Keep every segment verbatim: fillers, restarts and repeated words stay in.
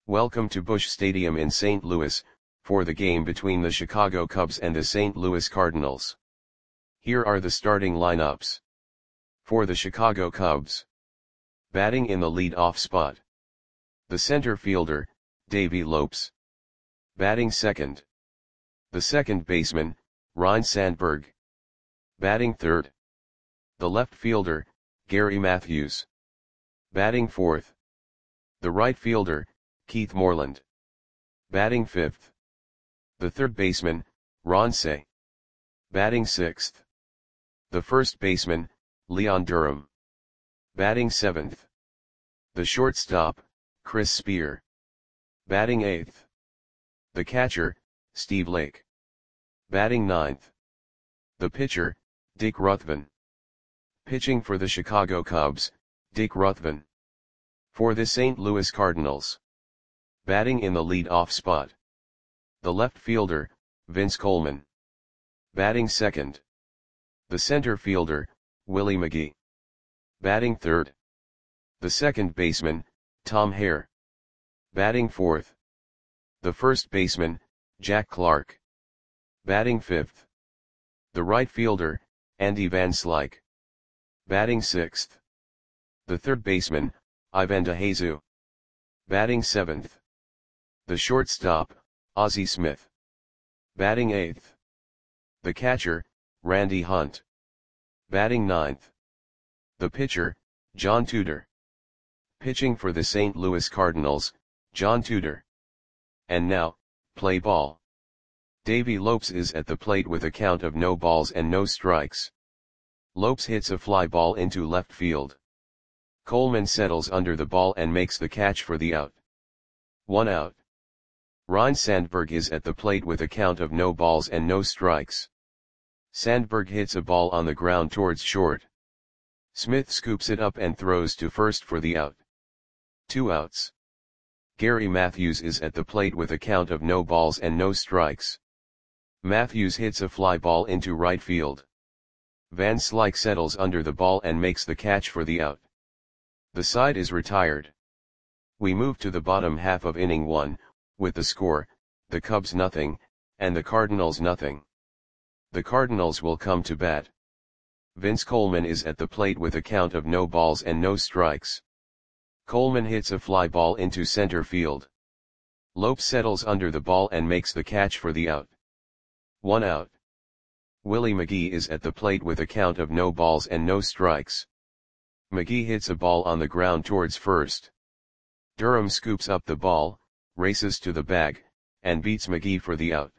Welcome to Busch Stadium in Saint Louis, for the game between the Chicago Cubs and the Saint Louis Cardinals. Here are the starting lineups. For the Chicago Cubs. Batting in the lead-off spot. The center fielder, Davey Lopes. Batting second. The second baseman, Ryne Sandberg. Batting third. The left fielder, Gary Matthews. Batting fourth. The right fielder, Keith Moreland. Batting fifth. The third baseman, Ron Cey. Batting sixth. The first baseman, Leon Durham. Batting seventh. The shortstop, Chris Spear. Batting eighth. The catcher, Steve Lake. Batting ninth. The pitcher, Dick Ruthven. Pitching for the Chicago Cubs, Dick Ruthven. For the Saint Louis Cardinals. Batting in the lead-off spot. The left fielder, Vince Coleman. Batting second. The center fielder, Willie McGee. Batting third. The second baseman, Tom Hare. Batting fourth. The first baseman, Jack Clark. Batting fifth. The right fielder, Andy Van Slyke. Batting sixth. The third baseman, Ivan DeJesus. Batting seventh. The shortstop, Ozzie Smith. Batting eighth. The catcher, Randy Hunt. Batting ninth. The pitcher, John Tudor. Pitching for the Saint Louis Cardinals, John Tudor. And now, play ball. Davey Lopes is at the plate with a count of no balls and no strikes. Lopes hits a fly ball into left field. Coleman settles under the ball and makes the catch for the out. One out. Ryne Sandberg is at the plate with a count of no balls and no strikes. Sandberg hits a ball on the ground towards short. Smith scoops it up and throws to first for the out. Two outs. Gary Matthews is at the plate with a count of no balls and no strikes. Matthews hits a fly ball into right field. Van Slyke settles under the ball and makes the catch for the out. The side is retired. We move to the bottom half of inning one, with the score, the Cubs nothing, and the Cardinals nothing. The Cardinals will come to bat. Vince Coleman is at the plate with a count of no balls and no strikes. Coleman hits a fly ball into center field. Lopes settles under the ball and makes the catch for the out. One out. Willie McGee is at the plate with a count of no balls and no strikes. McGee hits a ball on the ground towards first. Durham scoops up the ball, races to the bag, and beats McGee for the out.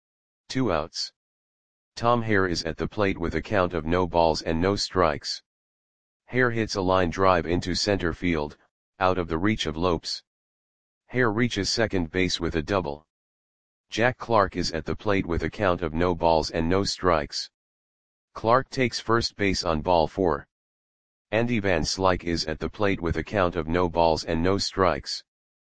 Two outs. Tom Hare is at the plate with a count of no balls and no strikes. Hare hits a line drive into center field, out of the reach of Lopes. Hare reaches second base with a double. Jack Clark is at the plate with a count of no balls and no strikes. Clark takes first base on ball four. Andy Van Slyke is at the plate with a count of no balls and no strikes.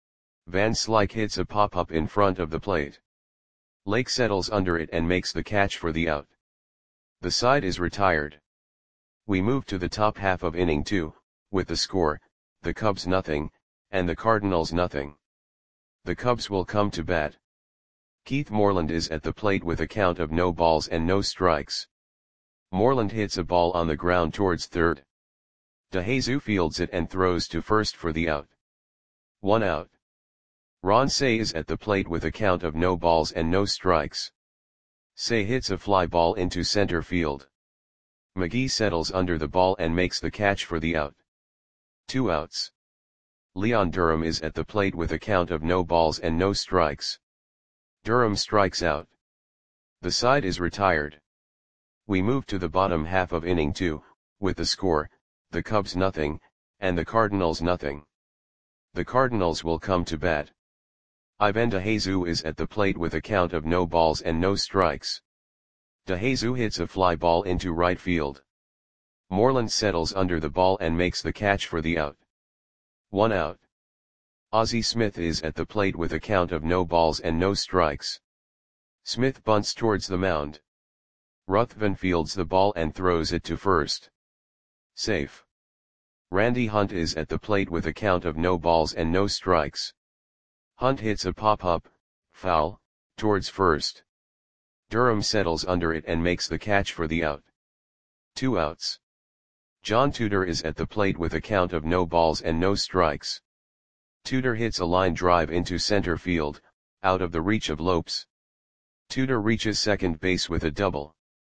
Van Slyke hits a pop-up in front of the plate. Lake settles under it and makes the catch for the out. The side is retired. We move to the top half of inning two, with the score, the Cubs nothing, and the Cardinals nothing. The Cubs will come to bat. Keith Moreland is at the plate with a count of no balls and no strikes. Moreland hits a ball on the ground towards third. DeJesus fields it and throws to first for the out. One out. Ron Cey is at the plate with a count of no balls and no strikes. Cey hits a fly ball into center field. McGee settles under the ball and makes the catch for the out. Two outs. Leon Durham is at the plate with a count of no balls and no strikes. Durham strikes out. The side is retired. We move to the bottom half of inning two, with the score, the Cubs nothing, and the Cardinals nothing. The Cardinals will come to bat. Ivan DeJesus is at the plate with a count of no balls and no strikes. DeJesus hits a fly ball into right field. Moreland settles under the ball and makes the catch for the out. One out. Ozzie Smith is at the plate with a count of no balls and no strikes. Smith bunts towards the mound. Ruthven fields the ball and throws it to first. Safe. Randy Hunt is at the plate with a count of no balls and no strikes. Hunt hits a pop-up, foul, towards first. Durham settles under it and makes the catch for the out. Two outs. John Tudor is at the plate with a count of no balls and no strikes. Tudor hits a line drive into center field, out of the reach of Lopes. Tudor reaches second base with a double.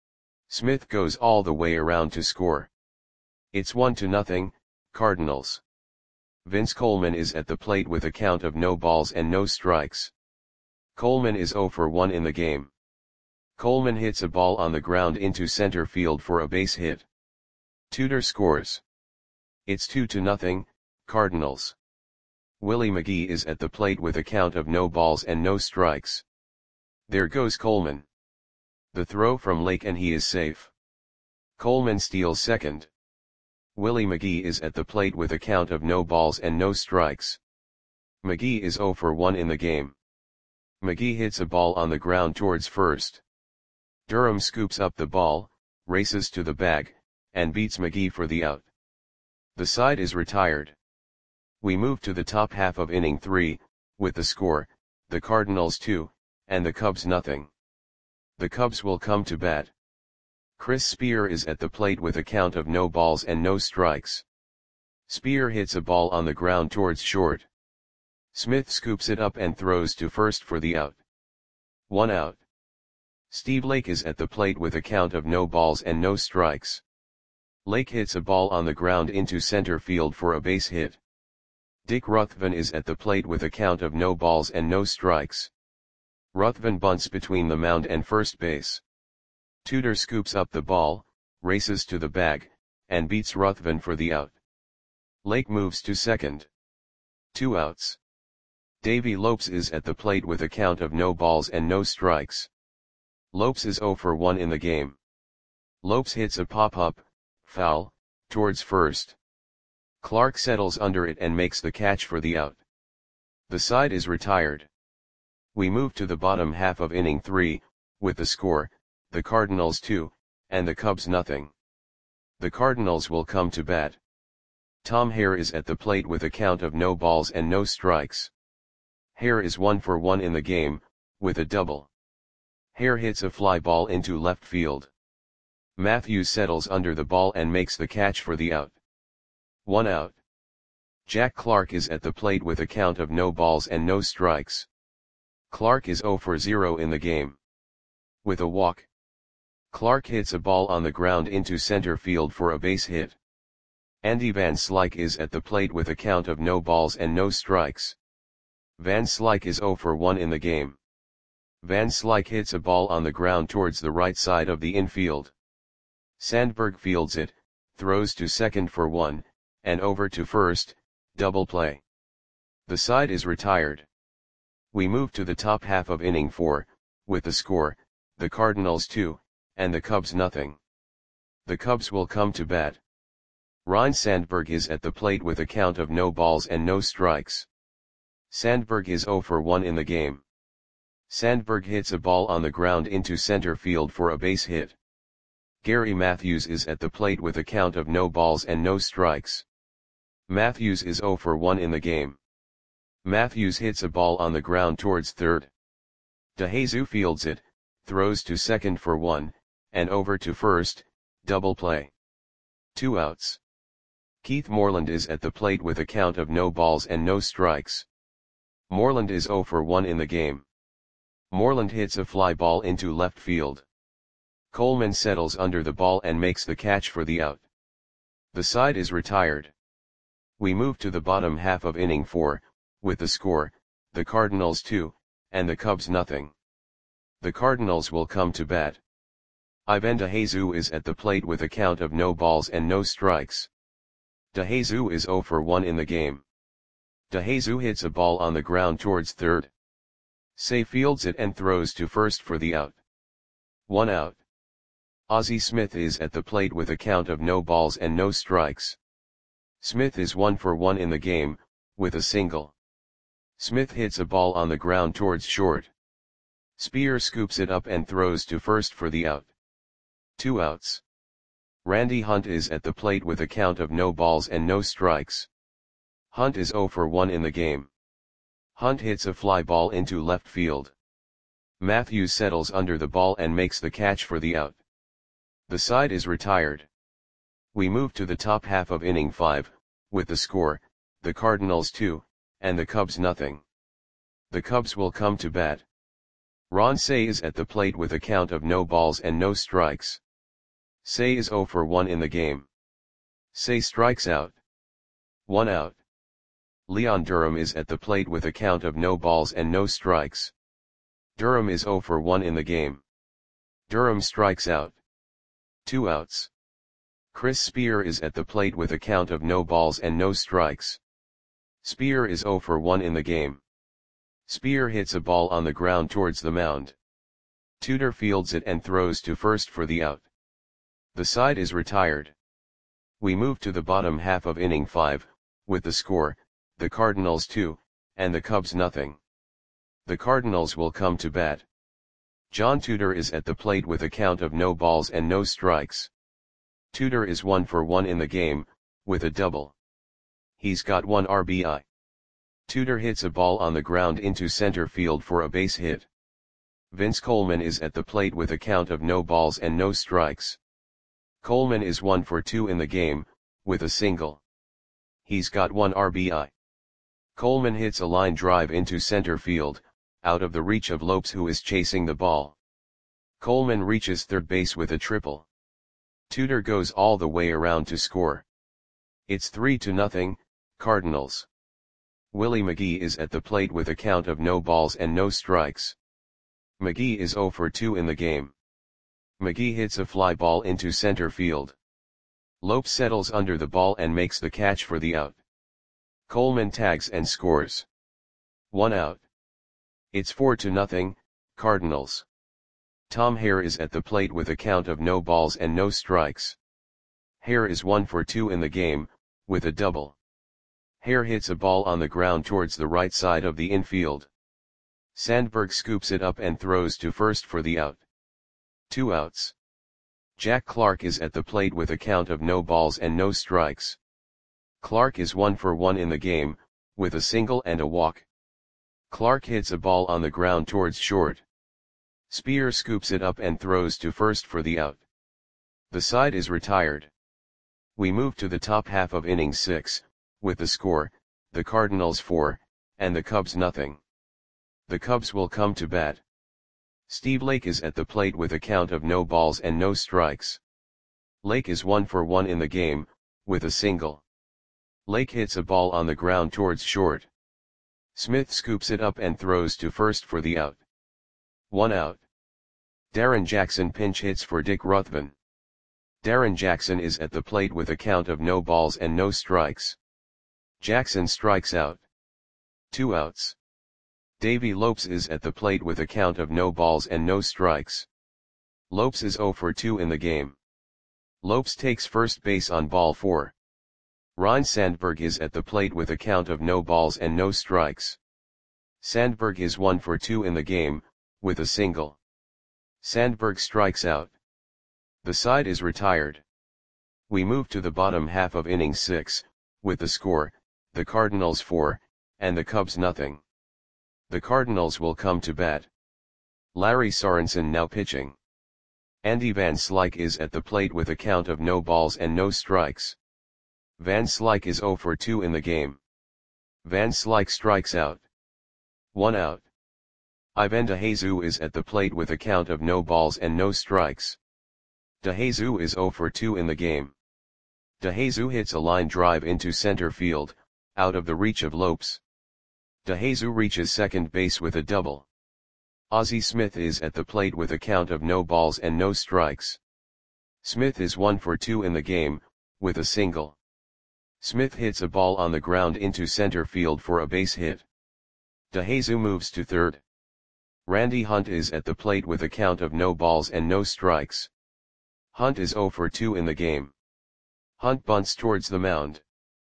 Smith goes all the way around to score. It's one to nothing, Cardinals. Vince Coleman is at the plate with a count of no balls and no strikes. Coleman is oh for one in the game. Coleman hits a ball on the ground into center field for a base hit. Tudor scores. It's two to nothing, Cardinals. Willie McGee is at the plate with a count of no balls and no strikes. There goes Coleman. The throw from Lake and he is safe. Coleman steals second. Willie McGee is at the plate with a count of no balls and no strikes. McGee is oh for one in the game. McGee hits a ball on the ground towards first. Durham scoops up the ball, races to the bag, and beats McGee for the out. The side is retired. We move to the top half of inning three, with the score, the Cardinals two, and the Cubs nothing. The Cubs will come to bat. Chris Spear is at the plate with a count of no balls and no strikes. Spear hits a ball on the ground towards short. Smith scoops it up and throws to first for the out. One out. Steve Lake is at the plate with a count of no balls and no strikes. Lake hits a ball on the ground into center field for a base hit. Dick Ruthven is at the plate with a count of no balls and no strikes. Ruthven bunts between the mound and first base. Tudor scoops up the ball, races to the bag, and beats Ruthven for the out. Lake moves to second. Two outs. Davey Lopes is at the plate with a count of no balls and no strikes. Lopes is oh for one in the game. Lopes hits a pop-up, foul, towards first. Clark settles under it and makes the catch for the out. The side is retired. We move to the bottom half of inning three, with the score, the Cardinals two, and the Cubs nothing. The Cardinals will come to bat. Tom Hare is at the plate with a count of no balls and no strikes. Hare is one for one in the game, with a double. Hare hits a fly ball into left field. Matthews settles under the ball and makes the catch for the out. One out. Jack Clark is at the plate with a count of no balls and no strikes. Clark is oh for zero in the game. With a walk. Clark hits a ball on the ground into center field for a base hit. Andy Van Slyke is at the plate with a count of no balls and no strikes. Van Slyke is oh for one in the game. Van Slyke hits a ball on the ground towards the right side of the infield. Sandberg fields it, throws to second for one, and over to first, double play. The side is retired. We move to the top half of inning four, with the score, the Cardinals two, and the Cubs nothing. The Cubs will come to bat. Ryne Sandberg is at the plate with a count of no balls and no strikes. Sandberg is oh for one in the game. Sandberg hits a ball on the ground into center field for a base hit. Gary Matthews is at the plate with a count of no balls and no strikes. Matthews is oh for one in the game. Matthews hits a ball on the ground towards third. DeJesus fields it, throws to second for one, and over to first, double play. Two outs. Keith Moreland is at the plate with a count of no balls and no strikes. Moreland is oh for one in the game. Moreland hits a fly ball into left field. Coleman settles under the ball and makes the catch for the out. The side is retired. We move to the bottom half of inning four, with the score, the Cardinals two, and the Cubs nothing. The Cardinals will come to bat. Ivan DeJesus is at the plate with a count of no balls and no strikes. DeJesus is oh for one in the game. DeJesus hits a ball on the ground towards third. Say fields it and throws to first for the out. One out. Ozzie Smith is at the plate with a count of no balls and no strikes. Smith is one for one in the game, with a single. Smith hits a ball on the ground towards short. Spear scoops it up and throws to first for the out. Two outs. Randy Hunt is at the plate with a count of no balls and no strikes. Hunt is oh for one in the game. Hunt hits a fly ball into left field. Matthews settles under the ball and makes the catch for the out. The side is retired. We move to the top half of inning five, with the score, the Cardinals two, and the Cubs nothing. The Cubs will come to bat. Ron Cey is at the plate with a count of no balls and no strikes. Cey is oh for one in the game. Cey strikes out. One out. Leon Durham is at the plate with a count of no balls and no strikes. Durham is oh for one in the game. Durham strikes out. Two outs. Chris Spear is at the plate with a count of no balls and no strikes. Spear is oh for one in the game. Spear hits a ball on the ground towards the mound. Tudor fields it and throws to first for the out. The side is retired. We move to the bottom half of inning five, with the score, the Cardinals two, and the Cubs nothing. The Cardinals will come to bat. John Tudor is at the plate with a count of no balls and no strikes. Tudor is one for one in the game, with a double. He's got one R B I. Tudor hits a ball on the ground into center field for a base hit. Vince Coleman is at the plate with a count of no balls and no strikes. Coleman is one for two in the game, with a single. He's got one R B I. Coleman hits a line drive into center field, out of the reach of Lopes, who is chasing the ball. Coleman reaches third base with a triple. Tudor goes all the way around to score. It's three to nothing, Cardinals. Willie McGee is at the plate with a count of no balls and no strikes. McGee is oh for two in the game. McGee hits a fly ball into center field. Lopes settles under the ball and makes the catch for the out. Coleman tags and scores. One out. It's four to nothing, Cardinals. Tom Hare is at the plate with a count of no balls and no strikes. Hare is one for two in the game, with a double. Hare hits a ball on the ground towards the right side of the infield. Sandberg scoops it up and throws to first for the out. Two outs. Jack Clark is at the plate with a count of no balls and no strikes. Clark is one for one in the game, with a single and a walk. Clark hits a ball on the ground towards short. Spear scoops it up and throws to first for the out. The side is retired. We move to the top half of inning six, with the score, the Cardinals four, and the Cubs nothing. The Cubs will come to bat. Steve Lake is at the plate with a count of no balls and no strikes. Lake is one for one in the game, with a single. Lake hits a ball on the ground towards short. Smith scoops it up and throws to first for the out. One out. Darren Jackson pinch hits for Dick Ruthven. Darren Jackson is at the plate with a count of no balls and no strikes. Jackson strikes out. Two outs. Davey Lopes is at the plate with a count of no balls and no strikes. Lopes is oh for two in the game. Lopes takes first base on ball four. Ryne Sandberg is at the plate with a count of no balls and no strikes. Sandberg is one for two in the game, with a single. Sandberg strikes out. The side is retired. We move to the bottom half of inning six, with the score, the Cardinals four, and the Cubs nothing. The Cardinals will come to bat. Larry Sorensen now pitching. Andy Van Slyke is at the plate with a count of no balls and no strikes. Van Slyke is oh for two in the game. Van Slyke strikes out. One out. Ivan DeJesus is at the plate with a count of no balls and no strikes. DeJesus is oh for two in the game. DeJesus hits a line drive into center field, out of the reach of Lopes. DeJesus reaches second base with a double. Ozzie Smith is at the plate with a count of no balls and no strikes. Smith is one for two in the game, with a single. Smith hits a ball on the ground into center field for a base hit. DeJesus moves to third. Randy Hunt is at the plate with a count of no balls and no strikes. Hunt is oh for two in the game. Hunt bunts towards the mound.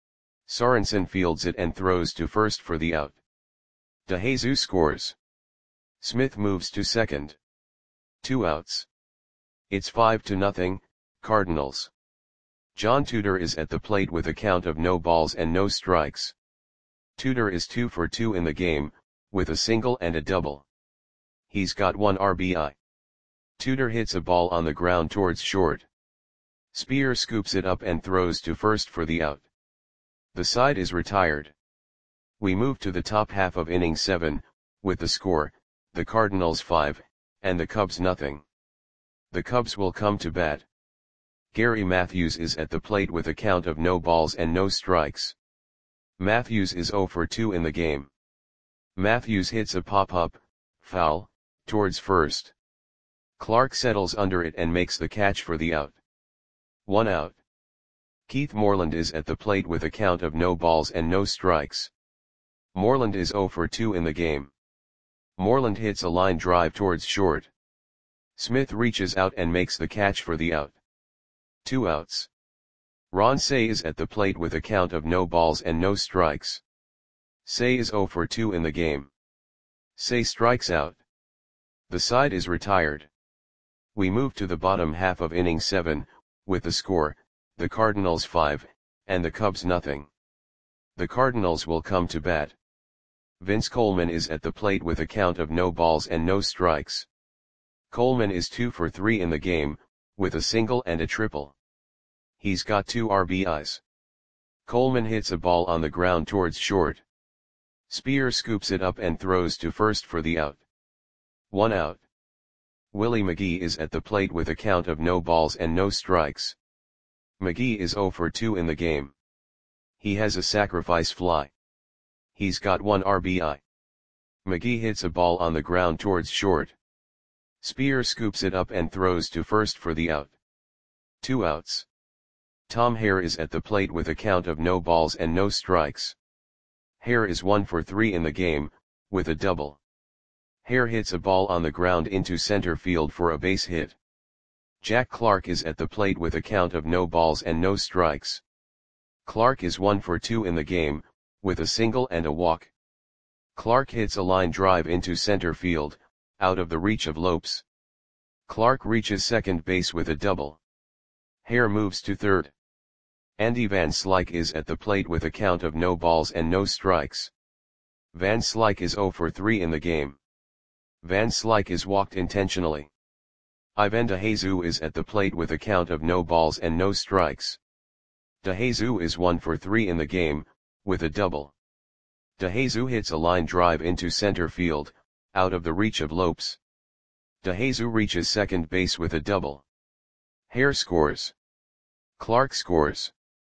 Sorensen fields it and throws to first for the out. DeJesus scores. Smith moves to second. Two outs. It's five to nothing, Cardinals. John Tudor is at the plate with a count of no balls and no strikes. Tudor is two for two in the game, with a single and a double. He's got one R B I. Tudor hits a ball on the ground towards short. Spear scoops it up and throws to first for the out. The side is retired. We move to the top half of inning seven, with the score, the Cardinals five, and the Cubs nothing. The Cubs will come to bat. Gary Matthews is at the plate with a count of no balls and no strikes. Matthews is oh for two in the game. Matthews hits a pop-up, foul, towards first. Clark settles under it and makes the catch for the out. One out. Keith Moreland is at the plate with a count of no balls and no strikes. Moreland is oh for two in the game. Moreland hits a line drive towards short. Smith reaches out and makes the catch for the out. Two outs. Ron Cey is at the plate with a count of no balls and no strikes. Cey is oh for two in the game. Cey strikes out. The side is retired. We move to the bottom half of inning seven, with the score, the Cardinals five, and the Cubs nothing. The Cardinals will come to bat. Vince Coleman is at the plate with a count of no balls and no strikes. Coleman is two for three in the game, with a single and a triple. He's got two R B Is. Coleman hits a ball on the ground towards short. Spear scoops it up and throws to first for the out. One out. Willie McGee is at the plate with a count of no balls and no strikes. McGee is oh for two in the game. He has a sacrifice fly. He's got one R B I. McGee hits a ball on the ground towards short. Spear scoops it up and throws to first for the out. Two outs. Tom Hare is at the plate with a count of no balls and no strikes. Hare is one for three in the game, with a double. Hare hits a ball on the ground into center field for a base hit. Jack Clark is at the plate with a count of no balls and no strikes. Clark is one for two in the game, with a single and a walk. Clark hits a line drive into center field, out of the reach of Lopes. Clark reaches second base with a double. Hare moves to third. Andy Van Slyke is at the plate with a count of no balls and no strikes. Van Slyke is oh for three in the game. Van Slyke is walked intentionally. Ivan DeJesus is at the plate with a count of no balls and no strikes. DeJesus is one for three in the game, with a double. DeJesus hits a line drive into center field, out of the reach of Lopes. DeJesus reaches second base with a double. Hare scores. Clark scores.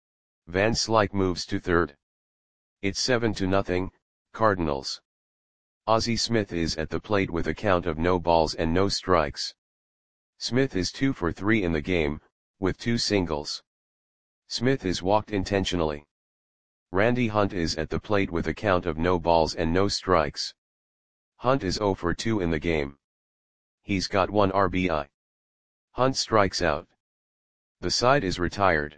Van Slyke moves to third. It's seven to nothing, Cardinals. Ozzie Smith is at the plate with a count of no balls and no strikes. Smith is two for three in the game, with two singles. Smith is walked intentionally. Randy Hunt is at the plate with a count of no balls and no strikes. Hunt is oh for two in the game. He's got one R B I. Hunt strikes out. The side is retired.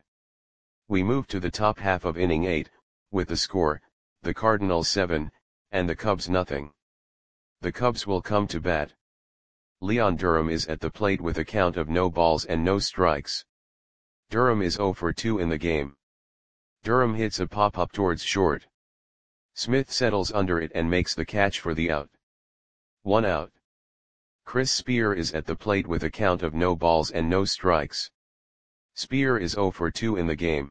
We move to the top half of inning eight, with the score, the Cardinals seven, and the Cubs nothing. The Cubs will come to bat. Leon Durham is at the plate with a count of no balls and no strikes. Durham is oh for two in the game. Durham hits a pop-up towards short. Smith settles under it and makes the catch for the out. One out. Chris Spear is at the plate with a count of no balls and no strikes. Spear is oh for two in the game.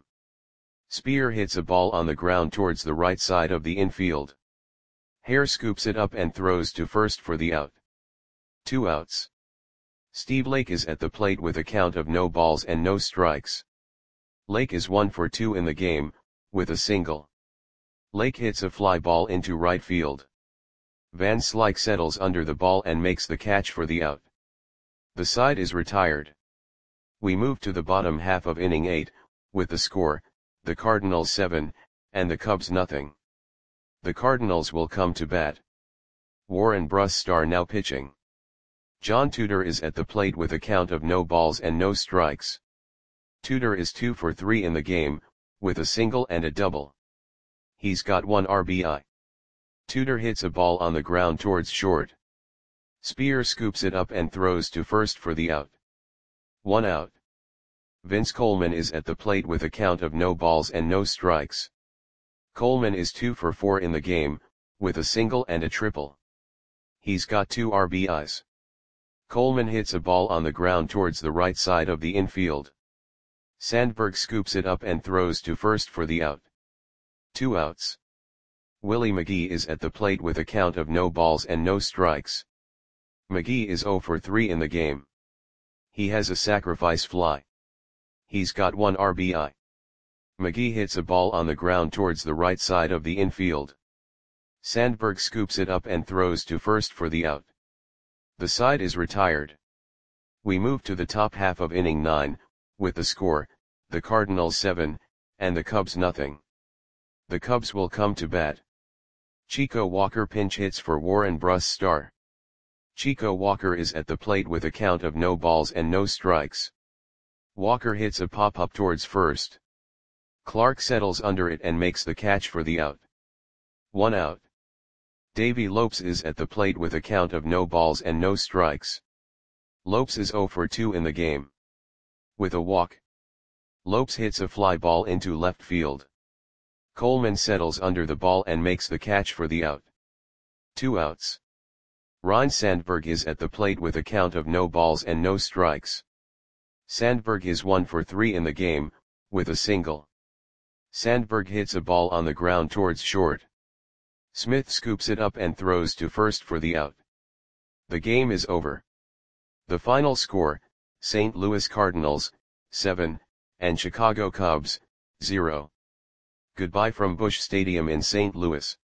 Spear hits a ball on the ground towards the right side of the infield. Hare scoops it up and throws to first for the out. Two outs. Steve Lake is at the plate with a count of no balls and no strikes. Lake is one for two in the game, with a single. Lake hits a fly ball into right field. Van Slyke settles under the ball and makes the catch for the out. The side is retired. We move to the bottom half of inning eight, with the score, the Cardinals seven, and the Cubs nothing. The Cardinals will come to bat. Warren Brusstar now pitching. John Tudor is at the plate with a count of no balls and no strikes. Tudor is two for three in the game, with a single and a double. He's got one R B I. Tudor hits a ball on the ground towards short. Spear scoops it up and throws to first for the out. One out. Vince Coleman is at the plate with a count of no balls and no strikes. Coleman is two for four in the game, with a single and a triple. He's got two R B Is. Coleman hits a ball on the ground towards the right side of the infield. Sandberg scoops it up and throws to first for the out. Two outs. Willie McGee is at the plate with a count of no balls and no strikes. McGee is oh for three in the game. He has a sacrifice fly. He's got one R B I. McGee hits a ball on the ground towards the right side of the infield. Sandberg scoops it up and throws to first for the out. The side is retired. We move to the top half of inning nine, with the score, the Cardinals seven, and the Cubs nothing. The Cubs will come to bat. Chico Walker pinch hits for Warren Brusstar. Chico Walker is at the plate with a count of no balls and no strikes. Walker hits a pop-up towards first. Clark settles under it and makes the catch for the out. One out. Davey Lopes is at the plate with a count of no balls and no strikes. Lopes is oh for two in the game. With a walk. Lopes hits a fly ball into left field. Coleman settles under the ball and makes the catch for the out. Two outs. Ryne Sandberg is at the plate with a count of no balls and no strikes. Sandberg is one for three in the game, with a single. Sandberg hits a ball on the ground towards short. Smith scoops it up and throws to first for the out. The game is over. The final score, Saint Louis Cardinals, seven, and Chicago Cubs, zero. Goodbye from Busch Stadium in Saint Louis.